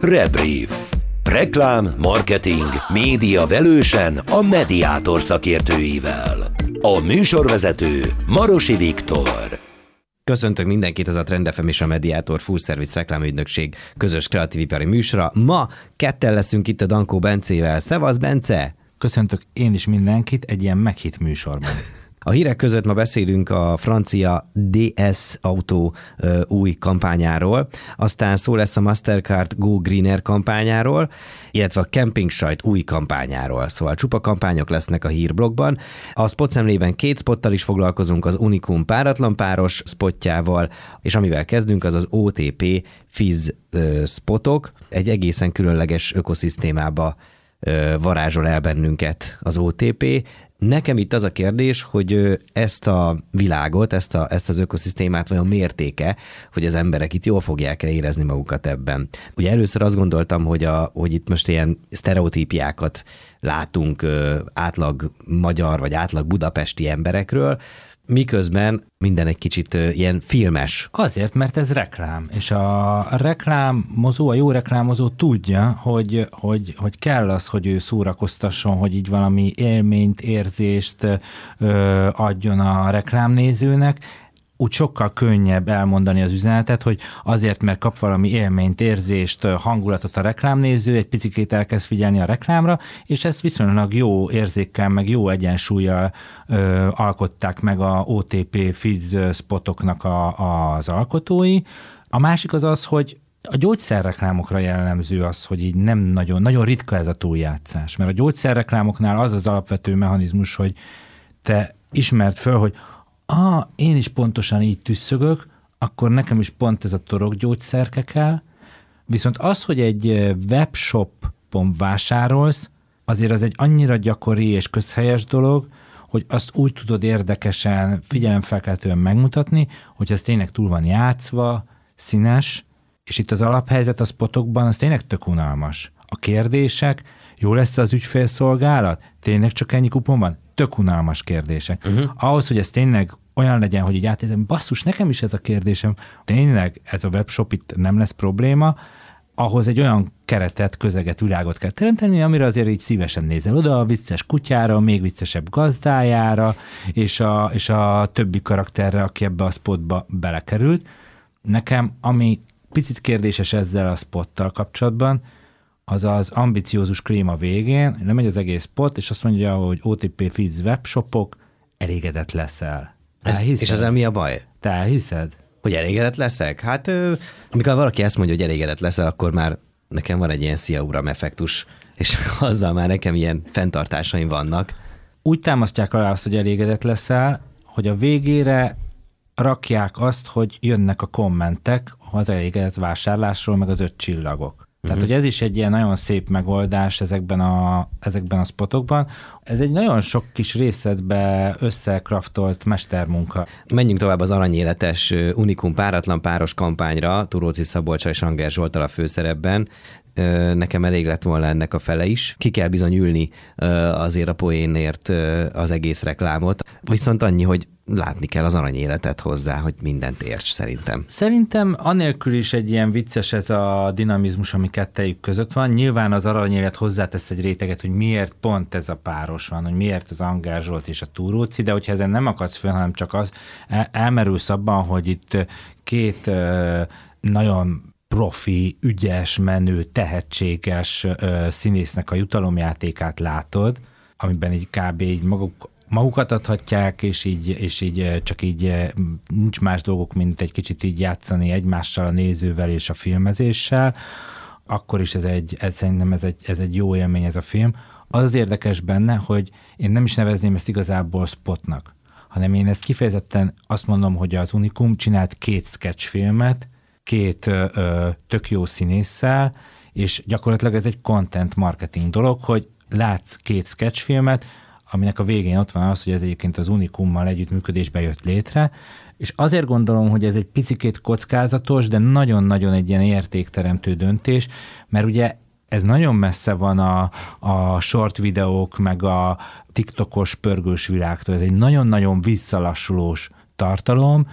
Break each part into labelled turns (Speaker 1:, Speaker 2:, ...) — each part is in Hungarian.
Speaker 1: Rebrief. Reklám, marketing, média velősen a Mediator szakértőivel. A műsorvezető Marosi Viktor.
Speaker 2: Köszöntök mindenkit, ez a Trend FM és a Mediator Full Service reklámügynökség közös kreatívipari műsora. Ma ketten leszünk itt a Dankó Bencével. Szevasz, Bence!
Speaker 3: Köszöntök én is mindenkit egy ilyen meghitt műsorban.
Speaker 2: A hírek között ma beszélünk a francia DS Auto új kampányáról, aztán szó lesz a Mastercard Go Greener kampányáról, illetve a Camping sajt új kampányáról. Szóval csupa kampányok lesznek a hírblogban. A spotszemlében 2 spottal is foglalkozunk, az Unicum páratlan páros spotjával, és amivel kezdünk, az az OTP Fizz spotok. Egy egészen különleges ökoszisztémába varázsol el bennünket az OTP. Nekem itt az a kérdés, hogy ezt a világot, ezt az ökoszisztémát vajon mértéke, hogy az emberek itt jól fogják-e érezni magukat ebben. Ugye először azt gondoltam, hogy itt most ilyen sztereotípiákat látunk átlag magyar vagy átlag budapesti emberekről, miközben minden egy kicsit ilyen filmes.
Speaker 3: Azért, mert ez reklám, és a reklámozó, a jó reklámozó tudja, hogy kell az, hogy ő szórakoztasson, hogy így valami élményt, érzést adjon a reklámnézőnek. Úgy sokkal könnyebb elmondani az üzenetet, hogy azért, mert kap valami élményt, érzést, hangulatot a reklámnéző, egy picikét elkezd figyelni a reklámra, és ezt viszonylag jó érzékkel, meg jó egyensúllyal alkották meg a OTP Fizz spotoknak az alkotói. A másik az, hogy a gyógyszerreklámokra jellemző az, hogy így nem nagyon ritka ez a túljátszás, mert a gyógyszerreklámoknál az alapvető mechanizmus, hogy te ismerd föl, hogy én is pontosan így tüsszögök, akkor nekem is pont ez a torokgyógyszerke kell. Viszont az, hogy egy webshopon vásárolsz, azért az egy annyira gyakori és közhelyes dolog, hogy azt úgy tudod érdekesen, figyelemfelkeltően megmutatni, hogy ez tényleg túl van játszva, színes, és itt az alaphelyzet a spotokban az tényleg tök unalmas. A kérdések, jó lesz az ügyfélszolgálat? Tényleg csak ennyi kupon van? Tök unalmas kérdések. Ahhoz, hogy ez tényleg olyan legyen, hogy így átérzem, basszus, nekem is ez a kérdésem, tényleg ez a webshop itt nem lesz probléma, ahhoz egy olyan keretet, közeget, világot kell teremteni, amire azért így szívesen nézel oda, a vicces kutyára, a még viccesebb gazdájára, és a többi karakterre, aki ebbe a spotba belekerült. Nekem, ami picit kérdéses ezzel a spottal kapcsolatban, az az ambiciózus claim a végén, lemegy az egész spot, és azt mondja, hogy OTP Fizz webshopok, elégedett leszel.
Speaker 2: És ezzel mi a baj?
Speaker 3: Te elhiszed?
Speaker 2: Hogy elégedett leszek? Hát amikor valaki ezt mondja, hogy elégedett leszel, akkor már nekem van egy ilyen szia uram effektus, és azzal már nekem ilyen fenntartásaim vannak.
Speaker 3: Úgy támasztják alá azt, hogy elégedett leszel, hogy a végére rakják azt, hogy jönnek a kommentek az elégedett vásárlásról, meg az 5 csillagok. Tehát, hogy ez is egy ilyen nagyon szép megoldás ezekben a spotokban. Ez egy nagyon sok kis részletbe összekraftolt mestermunka.
Speaker 2: Menjünk tovább az aranyéletes Unicum páratlan páros kampányra, Turóczi Szabolcsa és Anger Zsolttal a főszerepben. Nekem elég lett volna ennek a fele is. Ki kell bizony ülni azért a poénért az egész reklámot. Viszont annyi, hogy látni kell az aranyéletet hozzá, hogy mindent érts szerintem.
Speaker 3: Szerintem anélkül is egy ilyen vicces ez a dinamizmus, ami kettejük között van. Nyilván az aranyélet hozzátesz egy réteget, hogy miért pont ez a páros van, hogy miért az Anger Zsolt és a Túróczi, de hogyha ezen nem akadsz föl, hanem csak az elmerülsz abban, hogy itt 2 nagyon profi, ügyes, menő, tehetséges színésznek a jutalomjátékát látod, amiben így kb. Így magukat adhatják, és így csak így nincs más dolgok, mint egy kicsit így játszani egymással, a nézővel és a filmezéssel, akkor is szerintem ez egy jó élmény ez a film. Az érdekes benne, hogy én nem is nevezném ezt igazából spotnak, hanem én ezt kifejezetten azt mondom, hogy az Unicum csinált 2 sketchfilmet, 2 tök jó színésszel, és gyakorlatilag ez egy content marketing dolog, hogy látsz 2 sketchfilmet, aminek a végén ott van az, hogy ez egyébként az Unicummal együttműködésbe jött létre, és azért gondolom, hogy ez egy picikét kockázatos, de nagyon-nagyon egy ilyen értékteremtő döntés, mert ugye ez nagyon messze van a short videók, meg a TikTokos pörgős világtól. Ez egy nagyon-nagyon visszalassulós tartalom,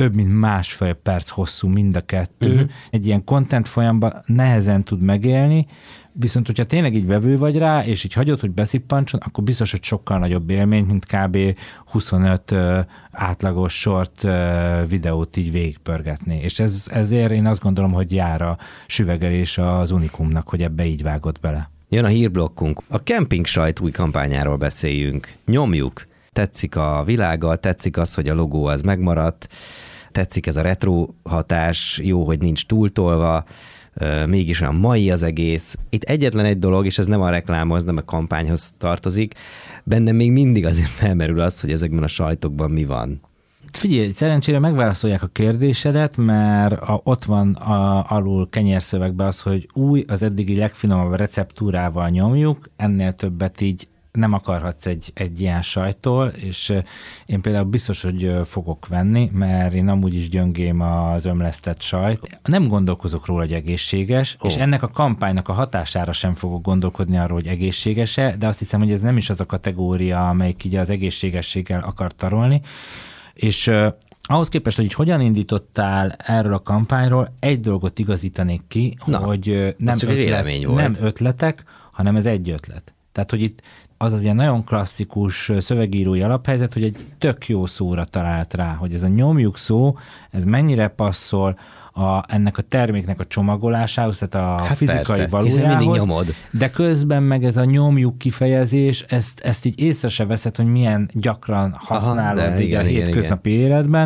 Speaker 3: több mint 1,5 perc hosszú mind a kettő. Egy ilyen content folyamban nehezen tud megélni, viszont hogyha tényleg így vevő vagy rá, és így hagyod, hogy beszippancson, akkor biztos, hogy sokkal nagyobb élmény, mint kb. 25 átlagos short videót így végigpörgetni. És ezért én azt gondolom, hogy jár a süvegelés az Unicumnak, hogy ebbe így vágott bele.
Speaker 2: Jön a hírblokkunk. A Camping Sajt új kampányáról beszéljünk. Nyomjuk. Tetszik a világa, tetszik az, hogy a logó az megmaradt, tetszik ez a retro hatás, jó, hogy nincs túltolva, mégis olyan mai az egész. Itt egyetlen egy dolog, és ez nem a reklámhoz, nem a kampányhoz tartozik, bennem még mindig azért felmerül az, hogy ezekben a sajtokban mi van.
Speaker 3: Figyelj, szerencsére megválaszolják a kérdésedet, mert ott van alul kenyérszövegben az, hogy új, az eddigi legfinomabb receptúrával nyomjuk, ennél többet így nem akarhatsz egy ilyen sajttól, és én például biztos, hogy fogok venni, mert én amúgy is gyöngém az ömlesztett sajt. Nem gondolkozok róla, hogy egészséges, és ennek a kampánynak a hatására sem fogok gondolkodni arról, hogy egészséges-e, de azt hiszem, hogy ez nem is az a kategória, amelyik így az egészségességgel akar tarolni. És ahhoz képest, hogy hogyan indítottál erről a kampányról, egy dolgot igazítanék ki, hogy nem ötletek, hanem ez egy ötlet. Tehát, hogy itt az ilyen nagyon klasszikus szövegírói alaphelyzet, hogy egy tök jó szóra talált rá, hogy ez a nyomjuk szó, ez mennyire passzol ennek a terméknek a csomagolásához, tehát a fizikai valójához, de közben meg ez a nyomjuk kifejezés, ezt így észre se veszed, hogy milyen gyakran használod a hétköznapi életben,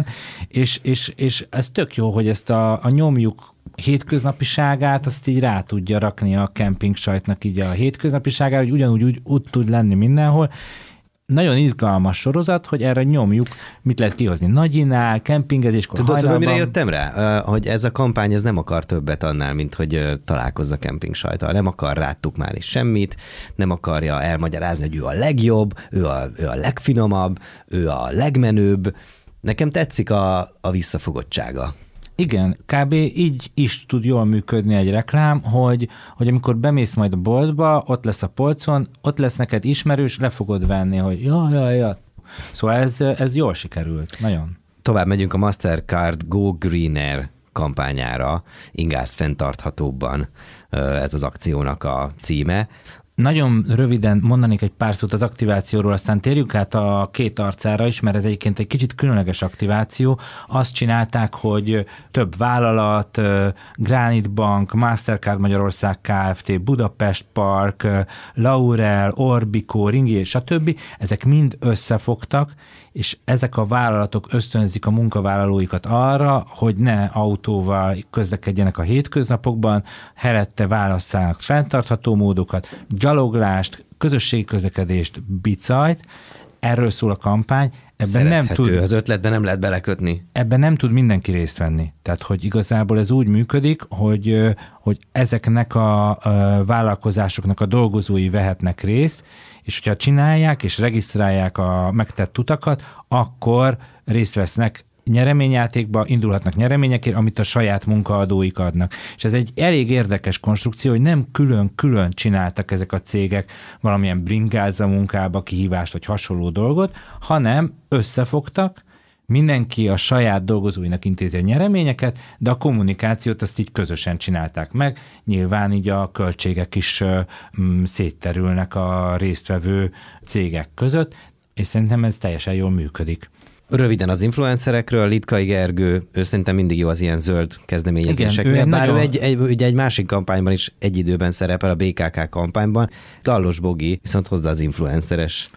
Speaker 3: és ez tök jó, hogy ezt a nyomjuk hétköznapiságát, azt így rá tudja rakni a camping sajtnak így a hétköznapiságára, hogy ugyanúgy úgy tud lenni mindenhol. Nagyon izgalmas sorozat, hogy erre nyomjuk, mit lehet kihozni. Nagyinál, kempingezéskor, hajnalban.
Speaker 2: Tudod, mire jöttem rá? Hogy ez a kampány ez nem akar többet annál, mint hogy találkozz a camping sajttal. Nem akar rátukmálni semmit, nem akarja elmagyarázni, hogy ő a legjobb, ő a legfinomabb, ő a legmenőbb. Nekem tetszik a visszafogottsága.
Speaker 3: Igen, kb. Így is tud jól működni egy reklám, hogy amikor bemész majd a boltba, ott lesz a polcon, ott lesz neked ismerős, le fogod venni, hogy ja. Szóval ez jól sikerült, nagyon.
Speaker 2: Tovább megyünk a Mastercard Go Greener kampányára, ingáz fenntarthatóbban, ez az akciónak a címe.
Speaker 3: Nagyon röviden mondanék egy pár szót az aktivációról, aztán térjünk át a két arcára is, mert ez egyébként egy kicsit különleges aktiváció. Azt csinálták, hogy több vállalat, Granite Bank, Mastercard Magyarország Kft., Budapest Park, Laurel, Orbico, Ringi, stb. Ezek mind összefogtak, és ezek a vállalatok ösztönzik a munkavállalóikat arra, hogy ne autóval közlekedjenek a hétköznapokban, helyette válasszák fenntartható módokat, gyaloglást, közösségi közlekedést, bicajt. Erről szól a kampány.
Speaker 2: Ebben nem tud, az ötletben nem lehet belekötni.
Speaker 3: Ebben nem tud mindenki részt venni. Tehát, hogy igazából ez úgy működik, hogy ezeknek a vállalkozásoknak a dolgozói vehetnek részt, és hogyha csinálják és regisztrálják a megtett utakat, akkor részt vesznek nyereményjátékba, indulhatnak nyereményekért, amit a saját munkaadóik adnak. És ez egy elég érdekes konstrukció, hogy nem külön-külön csináltak ezek a cégek valamilyen bringázza munkába, kihívást vagy hasonló dolgot, hanem összefogtak, mindenki a saját dolgozóinak intézi a nyereményeket, de a kommunikációt azt így közösen csinálták meg. Nyilván így a költségek is szétterülnek a résztvevő cégek között, és szerintem ez teljesen jól működik.
Speaker 2: Röviden az influencerekről, Litkai Gergő, ő szerintem mindig jó az ilyen zöld kezdeményezéseknél, bár ő egy másik kampányban is egy időben szerepel, a BKK kampányban, Dallos Bogi viszont hozza az influenceres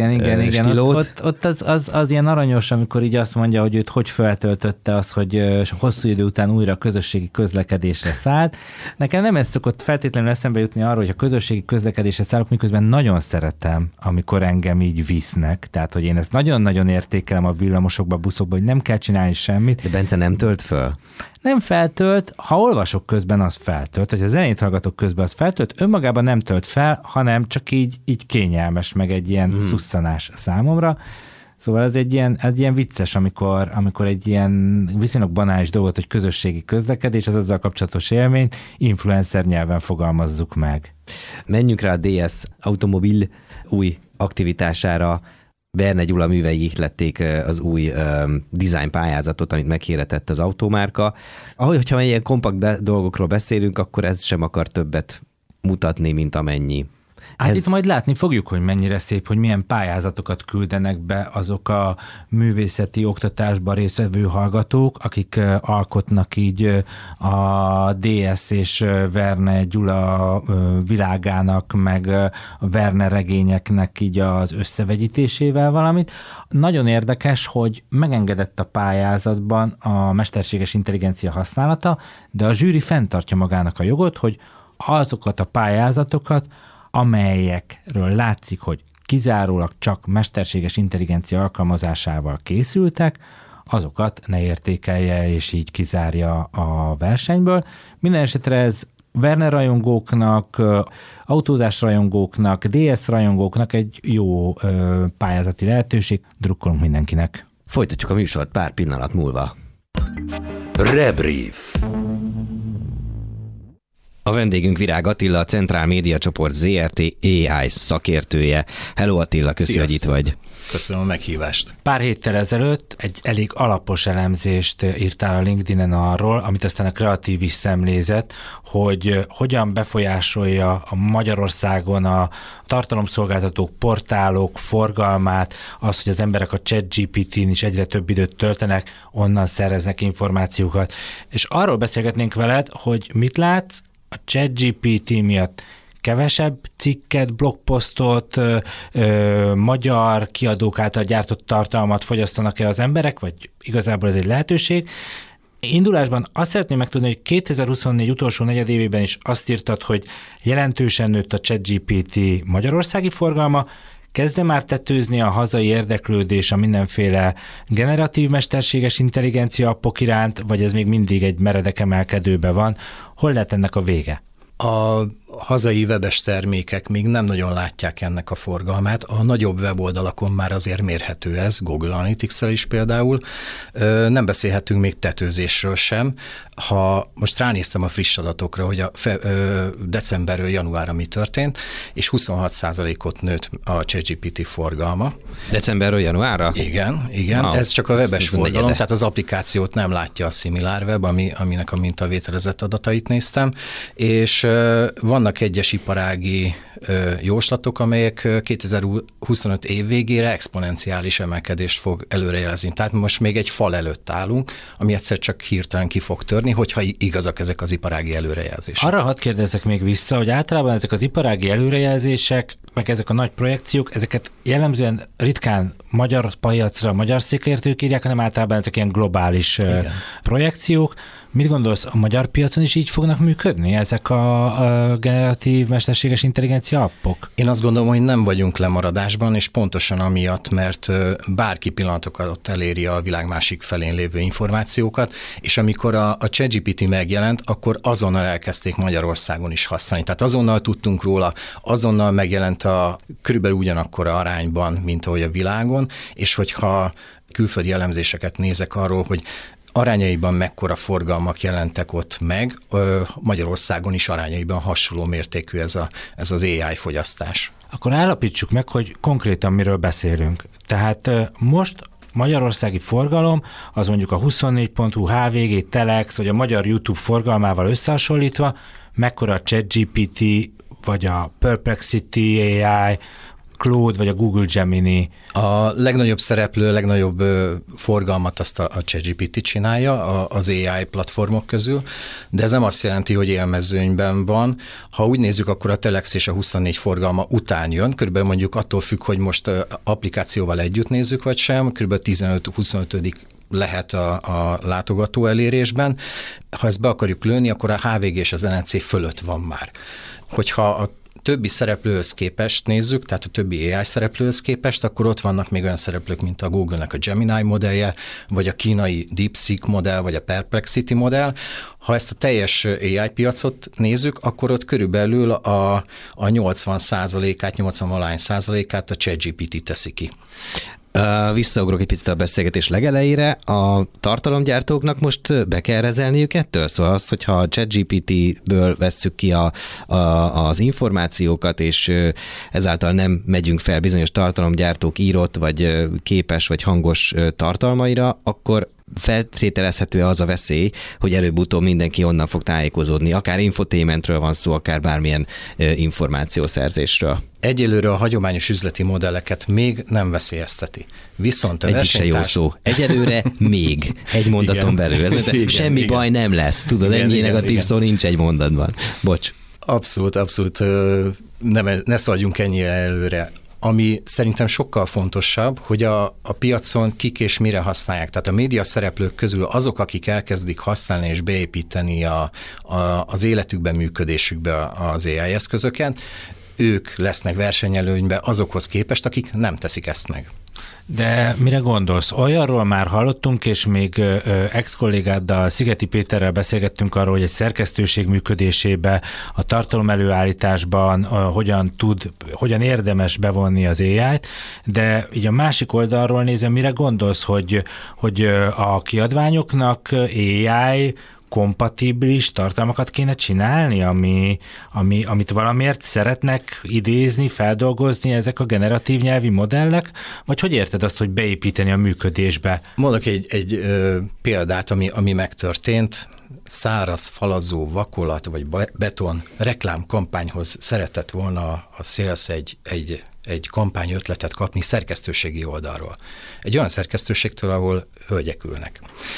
Speaker 2: stílót.
Speaker 3: Ott az ilyen aranyos, amikor így azt mondja, hogy őt hogy feltöltötte az, hogy hosszú idő után újra a közösségi közlekedésre szállt. Nekem nem ez szokott feltétlenül eszembe jutni arról, hogy a közösségi közlekedésre szállok, miközben nagyon szeretem, amikor engem így visznek. Tehát, hogy én ezt nagyon-nagyon értékelem a villamosokba, buszokba, hogy nem kell csinálni semmit.
Speaker 2: De Bence nem tölt föl?
Speaker 3: Nem feltölt, ha olvasok közben, az feltölt, vagy ha zenét hallgatok közben, az feltölt, önmagában nem tölt fel, hanem csak így kényelmes, meg egy ilyen szusszanás számomra. Szóval ez egy ilyen vicces, amikor egy ilyen viszonylag banális dolgot, hogy közösségi közlekedés, az azzal kapcsolatos élményt influencer nyelven fogalmazzuk meg.
Speaker 2: Menjünk rá a DS Automobil új aktivitására. Verne Gyula művei ihlették az új design pályázatot, amit meghirdetett az automárka. Ahogyha ilyen kompakt dolgokról beszélünk, akkor ez sem akar többet mutatni, mint amennyi.
Speaker 3: Hát itt majd látni fogjuk, hogy mennyire szép, hogy milyen pályázatokat küldenek be azok a művészeti oktatásban résztvevő hallgatók, akik alkotnak így a DS és Verne Gyula világának, meg a Verne regényeknek így az összevegyítésével valamit. Nagyon érdekes, hogy megengedett a pályázatban a mesterséges intelligencia használata, de a zsűri fenntartja magának a jogot, hogy azokat a pályázatokat, amelyekről látszik, hogy kizárólag csak mesterséges intelligencia alkalmazásával készültek, azokat ne értékelje, és így kizárja a versenyből. Minden esetre ez Verne rajongóknak, autózás rajongóknak, DS rajongóknak egy jó pályázati lehetőség. Drukkolunk mindenkinek.
Speaker 2: Folytatjuk a műsort pár pillanat múlva.
Speaker 1: Rebrief.
Speaker 2: A vendégünk Virág Attila, a Centrál Média Csoport ZRT AI szakértője. Hello Attila, köszi, hogy itt vagy.
Speaker 4: Köszönöm a meghívást.
Speaker 3: Pár héttel ezelőtt egy elég alapos elemzést írtál a LinkedIn-en arról, amit aztán a Kreatív is szemlézett, hogy hogyan befolyásolja a Magyarországon a tartalomszolgáltatók, portálok forgalmát, az, hogy az emberek a ChatGPT-n is egyre több időt töltenek, onnan szereznek információkat. És arról beszélgetnénk veled, hogy mit látsz a ChatGPT miatt, kevesebb cikket, blogposztot, magyar kiadók által gyártott tartalmat fogyasztanak-e az emberek, vagy igazából ez egy lehetőség. Indulásban azt szeretném megtudni, hogy 2024 utolsó negyedévében is azt írtad, hogy jelentősen nőtt a ChatGPT magyarországi forgalma, kezd-e már tetőzni a hazai érdeklődés a mindenféle generatív mesterséges intelligencia appok iránt, vagy ez még mindig egy meredek emelkedőben van? Hol lehet ennek a vége?
Speaker 4: A hazai webes termékek még nem nagyon látják ennek a forgalmát. A nagyobb weboldalakon már azért mérhető ez, Google Analytics-szel is például. Nem beszélhetünk még tetőzésről sem. Ha most ránéztem a friss adatokra, hogy a decemberről januárra mi történt, és 26%-ot nőtt a ChatGPT forgalma.
Speaker 2: Decemberről januárra?
Speaker 4: Igen. Wow. Ez csak a webes forgalom, tehát az applikációt nem látja a SimilarWeb, aminek a mintavételezett adatait néztem, és vannak egyes iparági jóslatok, amelyek 2025 év végére exponenciális emelkedést fog előrejelezni. Tehát most még egy fal előtt állunk, ami egyszer csak hirtelen ki fog törni, hogyha igazak ezek az iparági előrejelzések.
Speaker 3: Arra hadd kérdezzek még vissza, hogy általában ezek az iparági előrejelzések, meg ezek a nagy projekciók, ezeket jellemzően ritkán magyar piacra, magyar szakértők írják, hanem általában ezek ilyen globális projekciók. Mit gondolsz, a magyar piacon is így fognak működni ezek a generatív mesterséges intelligencia appok?
Speaker 4: Én azt gondolom, hogy nem vagyunk lemaradásban, és pontosan amiatt, mert bárki pillanatok alatt eléri a világ másik felén lévő információkat, és amikor a ChatGPT megjelent, akkor azonnal elkezdték Magyarországon is használni. Tehát azonnal tudtunk róla, azonnal megjelent körülbelül ugyanakkora arányban, mint ahogy a világon, és hogyha külföldi elemzéseket nézek arról, hogy arányaiban mekkora forgalmak jelentek ott meg, Magyarországon is arányaiban hasonló mértékű ez az AI fogyasztás.
Speaker 3: Akkor állapítsuk meg, hogy konkrétan miről beszélünk. Tehát most magyarországi forgalom, az mondjuk a 24.hu, HVG, Telex, vagy a magyar YouTube forgalmával összehasonlítva, mekkora a ChatGPT, vagy a Perplexity AI, Claude, vagy a Google Gemini.
Speaker 4: A legnagyobb szereplő, legnagyobb forgalmat azt a ChatGPT csinálja az AI platformok közül, de ez nem azt jelenti, hogy élmezőnyben van. Ha úgy nézzük, akkor a Telex és a 24 forgalma után jön, körülbelül mondjuk attól függ, hogy most applikációval együtt nézzük, vagy sem, körülbelül 15-25 lehet a látogató elérésben. Ha ezt be akarjuk lőni, akkor a HVG és az NNC fölött van már. Hogyha a többi szereplőhöz képest nézzük, tehát a többi AI szereplőhöz képest, akkor ott vannak még olyan szereplők, mint a Google-nek a Gemini modellje, vagy a kínai DeepSeek modell, vagy a Perplexity modell. Ha ezt a teljes AI piacot nézzük, akkor ott körülbelül a 80%-át, 80-valány százalékát a ChatGPT teszi ki.
Speaker 2: Visszaugrok egy picit a beszélgetés legelejére. A tartalomgyártóknak most be kell rezelniük ettől? Szóval az, hogyha a ChatGPT-ből vesszük ki az információkat, és ezáltal nem megyünk fel bizonyos tartalomgyártók írott, vagy képes, vagy hangos tartalmaira, akkor feltételezhető az a veszély, hogy előbb-utóbb mindenki onnan fog tájékozódni. Akár infotainmentről van szó, akár bármilyen információszerzésről.
Speaker 4: Egyelőre a hagyományos üzleti modelleket még nem veszélyezteti. Viszont a
Speaker 2: versenytárs... jó szó. Egyelőre még. Egy mondaton belül. Ez semmi baj nem lesz. Tudod, ennyi negatív szó nincs egy mondatban. Bocs.
Speaker 4: Abszolút. Ne szaladjunk ennyire előre. Ami szerintem sokkal fontosabb, hogy a piacon kik és mire használják. Tehát a média szereplők közül azok, akik elkezdik használni és beépíteni az életükbe, működésükbe az AI eszközöket, ők lesznek versenyelőnyben azokhoz képest, akik nem teszik ezt meg.
Speaker 3: De mire gondolsz? Olyanról már hallottunk, és még ex-kollégáddal, Szigeti Péterrel beszélgettünk arról, hogy egy szerkesztőség működésébe, a tartalom előállításban hogyan érdemes bevonni az AI-t, de így a másik oldalról nézem, mire gondolsz, hogy a kiadványoknak AI kompatibilis tartalmakat kéne csinálni, amit valamiért szeretnek idézni, feldolgozni ezek a generatív nyelvi modellek, vagy hogy érted azt, hogy beépíteni a működésbe?
Speaker 4: Mondok egy példát, ami megtörtént. Száraz, falazó, vakolat vagy beton reklámkampányhoz szeretett volna a sales egy kampányötletet kapni szerkesztőségi oldalról. Egy olyan szerkesztőségtől, ahol hölgyek ülnek.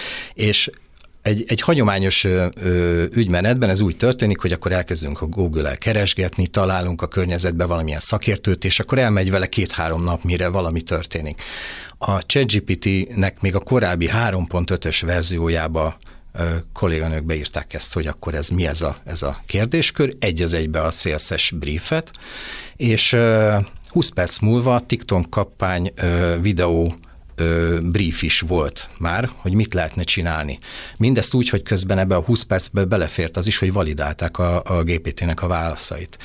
Speaker 4: És egy hagyományos ügymenetben ez úgy történik, hogy akkor elkezdünk a Google-el keresgetni, találunk a környezetben valamilyen szakértőt, és akkor elmegy vele 2-3 nap, mire valami történik. A ChatGPT-nek még a korábbi 3.5-ös verziójába kolléganők beírták ezt, hogy akkor ez mi ez a kérdéskör, egy az egybe a sales briefet, és 20 perc múlva a TikTok kampány videó brief is volt már, hogy mit lehetne csinálni. Mindezt úgy, hogy közben ebbe a 20 percbe belefért az is, hogy validálták a GPT-nek a válaszait.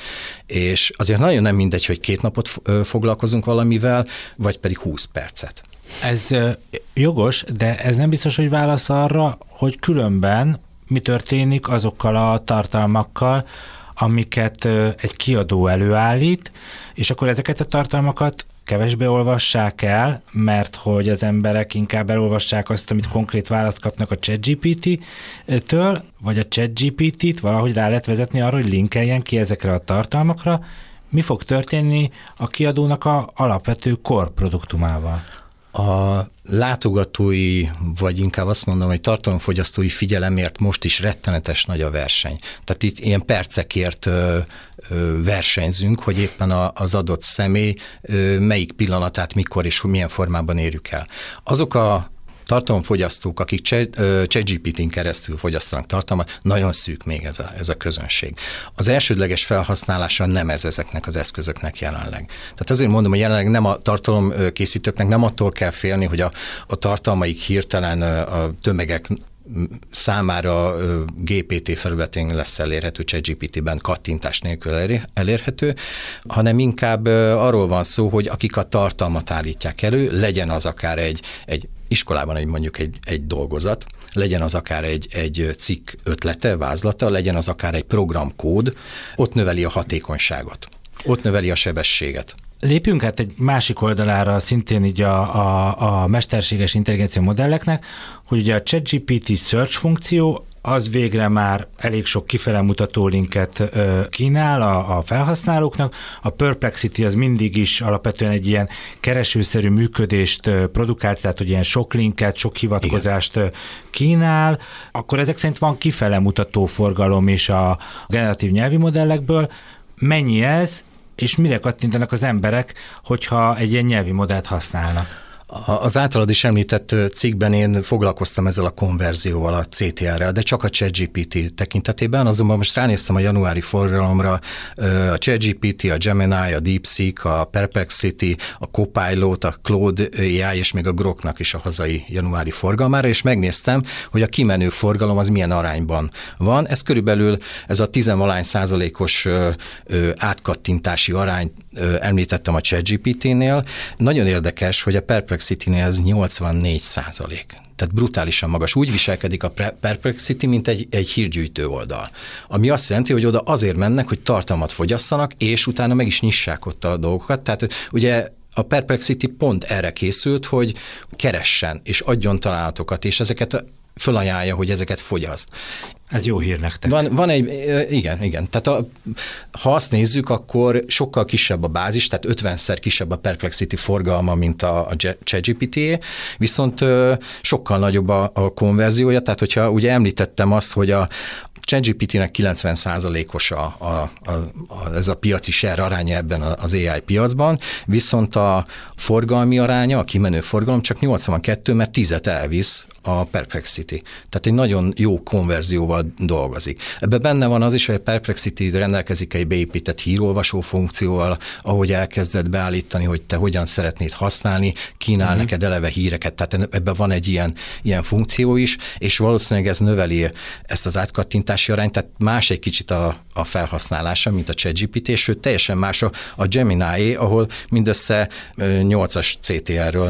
Speaker 4: És azért nagyon nem mindegy, hogy 2 napot foglalkozunk valamivel, vagy pedig 20 percet.
Speaker 3: Ez jogos, de ez nem biztos, hogy válasz arra, hogy különben mi történik azokkal a tartalmakkal, amiket egy kiadó előállít, és akkor ezeket a tartalmakat kevésbé olvassák el, mert hogy az emberek inkább elolvassák azt, amit konkrét választ kapnak a ChatGPT-től, vagy a ChatGPT-t valahogy rá lehet vezetni arra, hogy linkeljen ki ezekre a tartalmakra. Mi fog történni a kiadónak a alapvető core produktumával?
Speaker 4: A látogatói, vagy inkább azt mondom, hogy tartalomfogyasztói figyelemért most is rettenetes nagy a verseny. Tehát itt ilyen percekért versenyzünk, hogy éppen az adott személy melyik pillanatát, mikor és milyen formában érjük el. Azok a tartalomfogyasztók, akik ChatGPT-n keresztül fogyasztanak tartalmat, nagyon szűk még ez a közönség. Az elsődleges felhasználása nem ezeknek az eszközöknek jelenleg. Tehát azért mondom, hogy jelenleg nem a tartalomkészítőknek nem attól kell félni, hogy a tartalmaik hirtelen a tömegek számára GPT felületén lesz elérhető, ChatGPT-ben kattintás nélkül elérhető, hanem inkább arról van szó, hogy akik a tartalmat állítják elő, legyen az akár egy iskolában mondjuk egy dolgozat, legyen az akár egy cikk ötlete, vázlata, legyen az akár egy programkód, ott növeli a hatékonyságot, ott növeli a sebességet.
Speaker 3: Lépjünk át egy másik oldalára szintén így a mesterséges intelligencia modelleknek, hogy ugye a ChatGPT search funkció az végre már elég sok kifele mutató linket kínál a felhasználóknak. A Perplexity az mindig is alapvetően egy ilyen keresőszerű működést produkált, tehát hogy ilyen sok linket, sok hivatkozást kínál. Akkor ezek szerint van kifele mutató forgalom is a generatív nyelvi modellekből. Mennyi ez, és mire kattintanak az emberek, hogyha egy ilyen nyelvi modellt használnak?
Speaker 4: Az általad is említett cikkben én foglalkoztam ezzel a konverzióval, a CTR-rel, de csak a ChatGPT tekintetében, azonban most ránéztem a januári forgalomra, a ChatGPT, a Gemini, a DeepSeek, a Perplexity, a Copilot, a Claude AI és még a Groknak is a hazai januári forgalmára, és megnéztem, hogy a kimenő forgalom az milyen arányban van. Ez körülbelül ez a 10% átkattintási arány említettem a ChatGPT-nél. Nagyon érdekes, hogy a Perplexity Perplexity-nél ez 84%. Tehát brutálisan magas. Úgy viselkedik a Perplexity, mint egy hírgyűjtő oldal. Ami azt jelenti, hogy oda azért mennek, hogy tartalmat fogyasszanak, és utána meg is nyissák ott a dolgokat. Tehát ugye a Perplexity pont erre készült, hogy keressen és adjon találatokat, és ezeket fölajánlja, hogy ezeket fogyaszt.
Speaker 3: Ez jó hír nektek.
Speaker 4: Van egy, igen. Tehát ha azt nézzük, akkor sokkal kisebb a bázis, tehát 50-szer kisebb a Perplexity forgalma, mint a ChatGPT-é, viszont sokkal nagyobb a konverziója, tehát hogyha ugye említettem azt, hogy a ChatGPT-nek 90%-os ez a piaci share aránya ebben az AI piacban, viszont a forgalmi aránya, a kimenő forgalom csak 82, mert 10-et elvisz a Perplexity. Tehát egy nagyon jó konverzióval dolgozik. Ebben benne van az is, hogy a Perplexity rendelkezik egy beépített hírolvasó funkcióval, ahogy elkezded beállítani, hogy te hogyan szeretnéd használni, kínál neked eleve híreket, tehát ebben van egy ilyen funkció is, és valószínűleg ez növeli ezt az átkattintási arányt, tehát más egy kicsit a felhasználása, mint a ChatGPT, és sőt teljesen más a Gemini, ahol mindössze 8-as CTR-ről,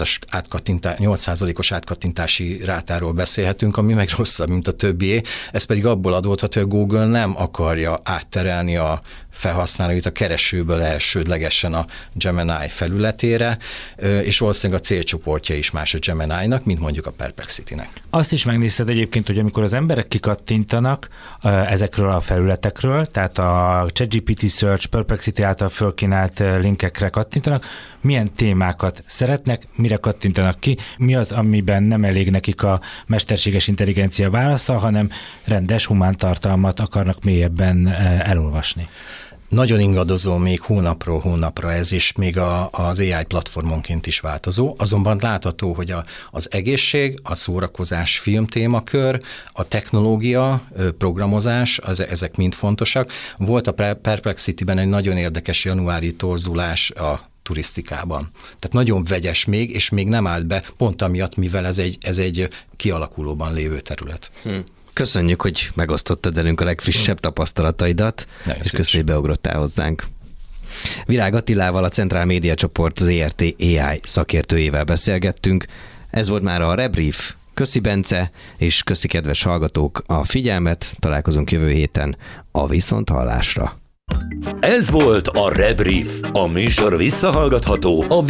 Speaker 4: 8%-os átkattintási rátáról beszélhetünk, ami meg rosszabb, mint a többié. Ez pedig abból adódhat, hogy a Google nem akarja átterelni a felhasználóit a keresőből elsődlegesen a Gemini felületére, és valószínűleg a célcsoportja is más a Gemini-nak, mint mondjuk a Perplexity-nek.
Speaker 3: Azt is megnézted egyébként, hogy amikor az emberek kikattintanak ezekről a felületekről, tehát a ChatGPT Search, Perplexity által fölkínált linkekre kattintanak, milyen témákat szeretnek, mire kattintanak ki, mi az, amiben nem elég nekik a mesterséges intelligencia válasza, hanem rendes, humán tartalmat akarnak mélyebben elolvasni.
Speaker 4: Nagyon ingadozó még hónapról hónapra ez, és még az AI platformonként is változó. Azonban látható, hogy az egészség, a szórakozás, filmtémakör, a technológia, programozás, ezek mind fontosak. Volt a Perplexity-ben egy nagyon érdekes januári torzulás a turisztikában. Tehát nagyon vegyes még, és még nem állt be, pont amiatt, mivel ez egy kialakulóban lévő terület.
Speaker 2: Köszönjük, hogy megosztottad velünk a legfrissebb tapasztalataidat, és köszönjük, hogy beugrottál hozzánk. Virág Attilával, a Centrál Média Csoport ZRT AI szakértőjével beszélgettünk. Ez volt már a Rebrief. Köszi Bence, és köszi kedves hallgatók a figyelmet. Találkozunk jövő héten a viszonthallásra.
Speaker 1: Ez volt a Rebrief. A műsor visszahallgatható a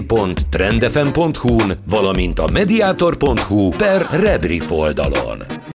Speaker 1: www.trendfm.hu-n, valamint a mediator.hu/Rebrief oldalon.